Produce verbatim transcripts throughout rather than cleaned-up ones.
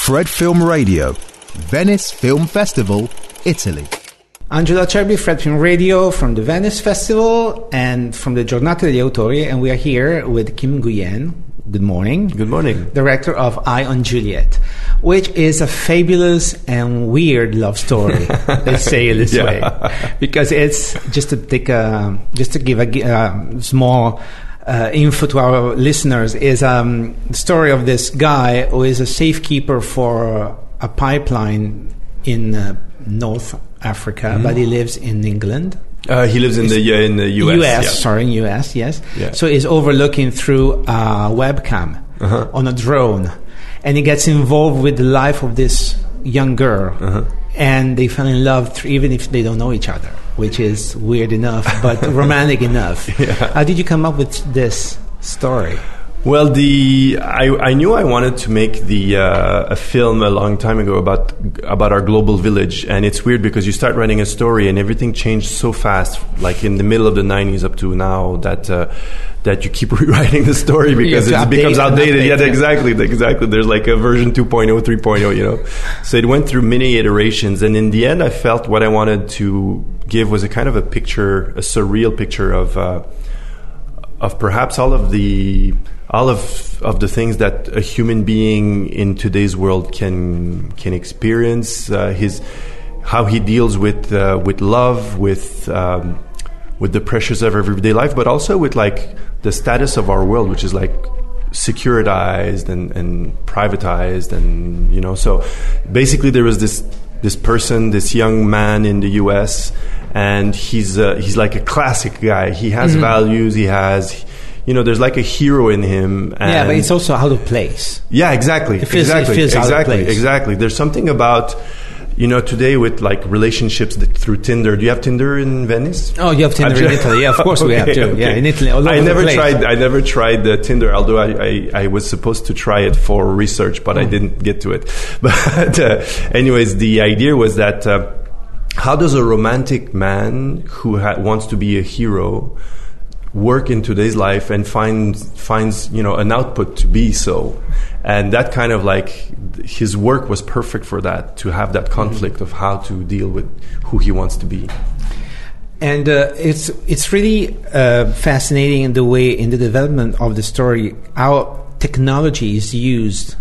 Fred Film Radio, Venice Film Festival, Italy. Angelo Acerbi, Fred Film Radio from the Venice Festival and from the Giornata degli Autori, and we are here with Kim Nguyen. Good morning. Good morning. Director of Eye on Juliet, which is a fabulous and weird love story. Let's say it this yeah. way, because it's just to take a, just to give a uh, small uh, info to our listeners. Is um, the story of this guy who is a safekeeper for a pipeline in uh, North Africa, mm-hmm. but he lives in England. Uh, he lives in the uh, in the U S. U S, yeah. sorry, in U S, yes. Yeah. So he's overlooking through a webcam uh-huh. on a drone, and he gets involved with the life of this young girl, uh-huh. and they fell in love th- even if they don't know each other, which is weird enough, but romantic enough. Yeah. How did you come up with this story? Well, the I, I knew I wanted to make the uh, a film a long time ago about about our global village, and it's weird because you start writing a story and everything changed so fast, like in the middle of the nineties up to now, that uh, that you keep rewriting the story because it becomes outdated. Yeah, exactly, exactly. There's like a version two point oh, three point oh, you know. So it went through many iterations, and in the end, I felt what I wanted to give was a kind of a picture, a surreal picture of uh, of perhaps all of the. all of, of the things that a human being in today's world can can experience, uh, his how he deals with uh, with love, with um, with the pressures of everyday life, but also with like the status of our world, which is like securitized and, and privatized, and you know. So basically, there was this this person, this young man in the U S, and he's uh, he's like a classic guy. He has mm-hmm. values. He has. You know, there's like a hero in him. And yeah, but it's also out of place. Yeah, exactly. It feels, exactly. It feels exactly. out of place. Exactly. There's something about, you know, today with like relationships that, through Tinder. Do you have Tinder in Venice? Oh, you have Tinder in Italy. Yeah, of course okay, we have too. Okay. Yeah, in Italy. All over I never the place. tried. I never tried the Tinder. Although I, I, I was supposed to try it for research, but mm. I didn't get to it. But uh, anyways, the idea was that uh, how does a romantic man who ha- wants to be a hero work in today's life and finds finds you know an output to be so, and that kind of like his work was perfect for that, to have that conflict mm-hmm. of how to deal with who he wants to be. And uh, it's it's really uh, fascinating in the way in the development of the story how technology is used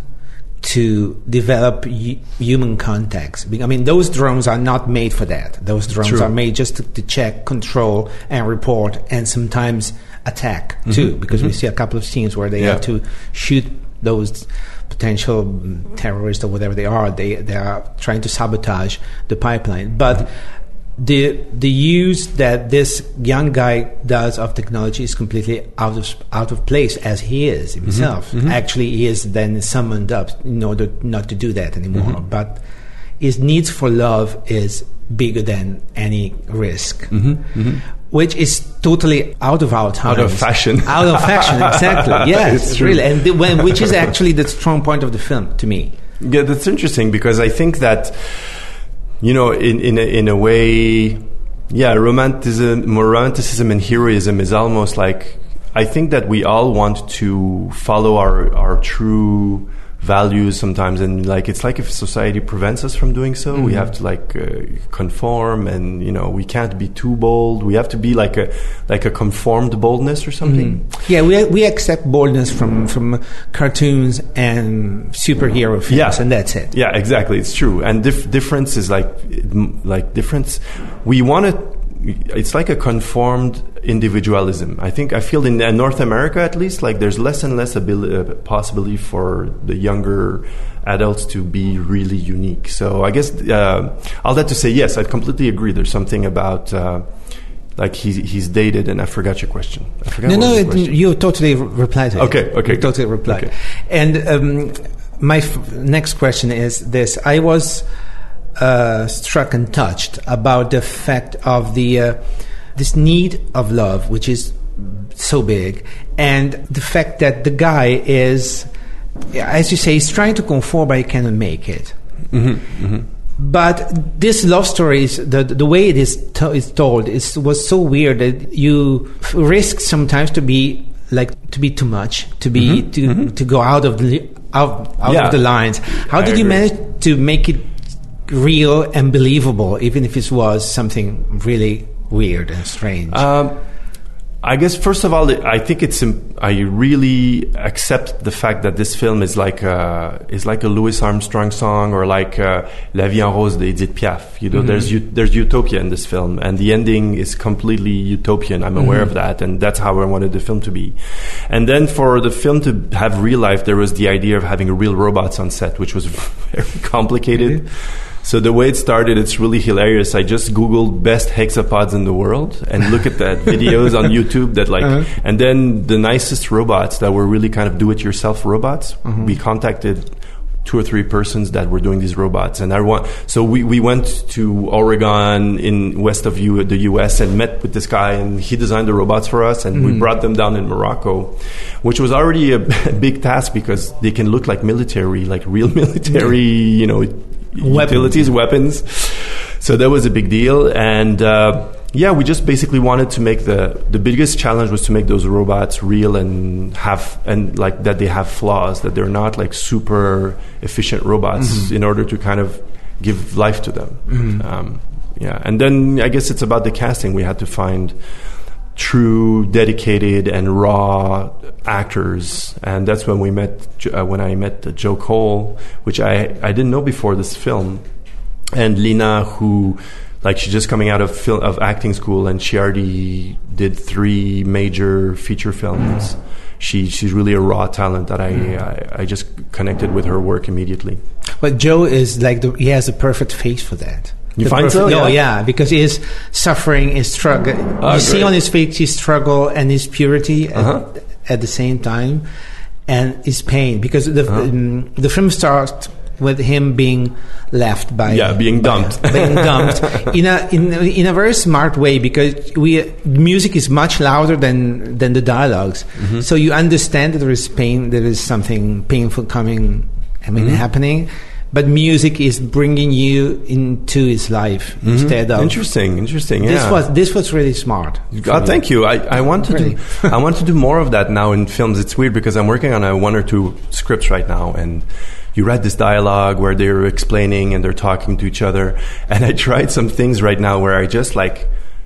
to develop y- human context. I mean, those drones are not made for that. Those drones True. are made just to, to check, control, and report, and sometimes attack mm-hmm. too, because mm-hmm. we see a couple of scenes where they yeah. have to shoot those potential terrorists or whatever they are. They they are trying to sabotage the pipeline. But mm-hmm. the the use that this young guy does of technology is completely out of out of place, as he is himself. Mm-hmm. Mm-hmm. Actually, he is then summoned up in order not to do that anymore. Mm-hmm. But his needs for love is bigger than any risk, mm-hmm. Mm-hmm. which is totally out of our time, out of fashion, out of fashion. Exactly. Yes, it's true. Really, and the, when, which is actually the strong point of the film to me. Yeah, that's interesting because I think that. You know, in in a, in a way, yeah, romanticism, more romanticism and heroism is almost like, I think that we all want to follow our, our true values sometimes, and like it's like if society prevents us from doing so, mm-hmm. we have to like uh, conform, and you know we can't be too bold. We have to be like a like a conformed boldness or something. Mm-hmm. Yeah, we we accept boldness from from cartoons and superhero films, yeah. and that's it. Yeah, exactly. It's true. And dif- difference is like like difference. We want to. It's like a conformed individualism. I think I feel in uh, North America, at least, like there's less and less ability, uh, possibility for the younger adults to be really unique. So I guess uh, all that to say, yes, I completely agree. There's something about uh, like he's he's dated, and I forgot your question. I forgot no, no, it, you totally replied to it. Okay, okay, you totally replied. Okay. And um, my f- next question is this: I was. Uh, struck and touched about the fact of the uh, this need of love, which is so big, and the fact that the guy is, as you say, he's trying to conform, but he cannot make it. Mm-hmm, mm-hmm. But this love story is the the way it is, to, is told is was so weird that you risk sometimes to be like to be too much, to be Mm-hmm. to Mm-hmm. to go out of the out, out Yeah. of the lines. How I did you agree. manage to make it real and believable, even if it was something really weird and strange? Um, I guess first of all, I think it's. Im- I really accept the fact that this film is like a, is like a Louis Armstrong song, or like uh, La Vie en Rose de Edith Piaf. You know, Mm-hmm. there's u- there's utopia in this film, and the ending is completely utopian. I'm aware Mm-hmm. of that, and that's how I wanted the film to be. And then for the film to have real life, there was the idea of having real robots on set, which was very complicated. So the way it started, it's really hilarious. I just Googled best hexapods in the world and look at the videos on YouTube that like, Uh-huh. and then the nicest robots that were really kind of do-it-yourself robots. Mm-hmm. We contacted two or three persons that were doing these robots, and I want. So we, we went to Oregon in west of U, the U S and met with this guy, and he designed the robots for us, and we brought them down in Morocco, which was already a big task because they can look like military, like real military, you know. Weapons. Utilities, weapons. So that was a big deal. And uh, yeah, we just basically wanted to make the the biggest challenge was to make those robots real and have and like that they have flaws, that they're not like super efficient robots, mm-hmm. in order to kind of give life to them. Mm-hmm. Um, yeah, and then I guess it's about the casting. We had to find true, dedicated, and raw actors, and that's when we met. Uh, when I met uh, Joe Cole, which I I didn't know before this film, and Lina, who like she's just coming out of film of acting school, and she already did three major feature films. She she's really a raw talent that I I, I just connected with her work immediately. But Joe is like the, he has a perfect face for that. You The find perfect, so? No, Yeah. yeah, because he is suffering, his struggle. Oh, you see great. on his face his struggle and his purity Uh-huh. at, at the same time, and his pain. Because the Uh-huh. um, the film starts with him being left by Yeah, being by- dumped. being dumped in a in in a very smart way, because we music is much louder than than the dialogues, Mm-hmm. so you understand that there is pain, there is something painful coming. I mean, Mm-hmm. happening. But music is bringing you into his life instead of. Interesting, interesting. Yeah. This was this was really smart. Oh, thank you. I, I want to Really. do I want to do more of that now in films. It's weird because I'm working on a one or two scripts right now, and you read this dialogue where they're explaining and they're talking to each other, and I tried some things right now where I just like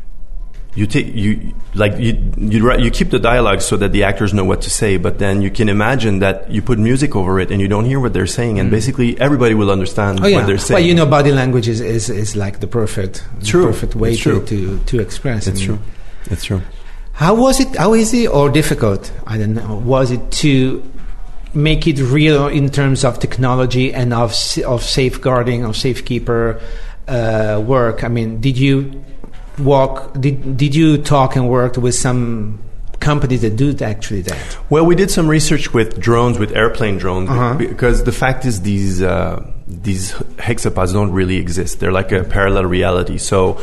you take you like you you write, you keep the dialogue so that the actors know what to say, but then you can imagine that you put music over it and you don't hear what they're saying, and basically everybody will understand Oh yeah. what they're saying. Well, you know, body language is, is, is like the perfect True. perfect way It's to, true. to to express. It's I mean, true. It's true. How was it? How easy or difficult? I don't know. Was it to make it real in terms of technology and of s- of safeguarding, of safekeeper uh, work? I mean, did you walk? Did did you talk and work with some companies that do actually that? Well, we did some research with drones, with airplane drones, Uh-huh. because the fact is these uh, these hexapods don't really exist. They're like a parallel reality. So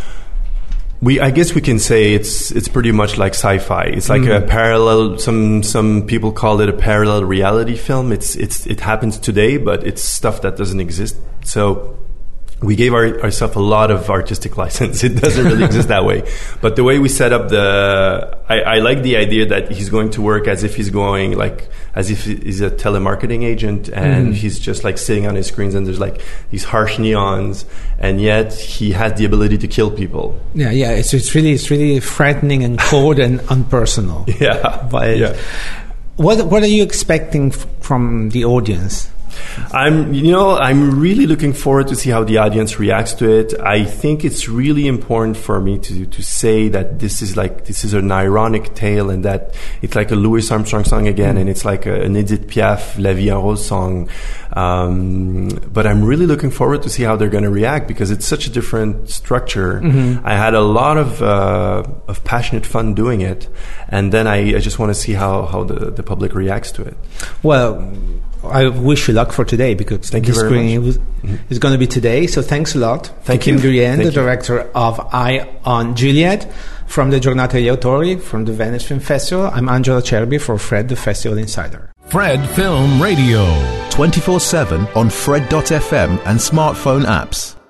we, I guess we can say it's it's pretty much like sci-fi. It's like a parallel. Some some people call it a parallel reality film. It's it's it happens today, but it's stuff that doesn't exist. So we gave our, ourselves a lot of artistic license. It doesn't really exist that way. But the way we set up the, I, I like the idea that he's going to work as if he's going, like, as if he's a telemarketing agent, and Mm. he's just like sitting on his screens, and there's like these harsh neons, and yet he has the ability to kill people. Yeah, yeah. It's it's really it's really frightening and cold and unpersonal. Yeah. But yeah. what what are you expecting f- from the audience? I'm, you know, I'm really looking forward to see how the audience reacts to it. I think it's really important for me to to say that this is like this is an ironic tale, and that it's like a Louis Armstrong song again, mm. and it's like a, an Edith Piaf La Vie en Rose song. Um, but I'm really looking forward to see how they're going to react, because it's such a different structure. Mm-hmm. I had a lot of uh, of passionate fun doing it, and then I, I just want to see how how the, the public reacts to it. Well, I wish you luck for today, because Thank the you very screening much. was, is going to be today. So thanks a lot. Thank to you. Kim Durien, Thank the you. director of Eye on Juliet, from the Giornata degli Autori, from the Venice Film Festival. I'm Angelo Cerbi for Fred, the Festival Insider. Fred Film Radio. twenty-four seven on Fred dot f m and smartphone apps.